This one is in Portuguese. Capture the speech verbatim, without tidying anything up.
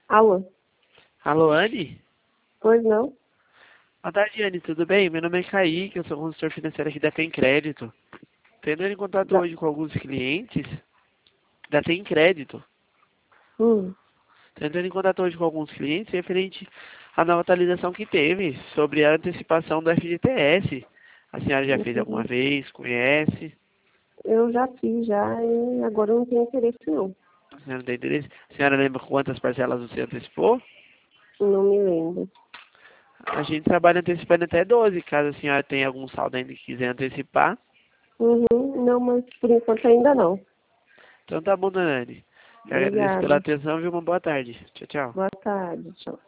Alô? Alô, Anne? Pois não? Boa tarde, Anne, tudo bem? Meu nome é Kaique, eu sou consultor financeiro aqui da Tem Crédito. Tô entrando em contato Da... hoje com alguns clientes da Tem Crédito. Hum. Tô entrando em contato hoje com alguns clientes referente à nova atualização que teve sobre a antecipação do F G T S. A senhora já fez alguma Hum. vez? Conhece? Eu já fiz já e agora eu não tenho interesse não. A senhora não tem interesse? A senhora lembra quantas parcelas você antecipou? Não me lembro. A gente trabalha antecipando até doze, caso a senhora tenha algum saldo ainda que quiser antecipar. Uhum. Não, mas por enquanto ainda não. Então tá bom, dona Anne. Eu agradeço pela Obrigada. atenção e uma boa tarde. Tchau, tchau. Boa tarde. Tchau.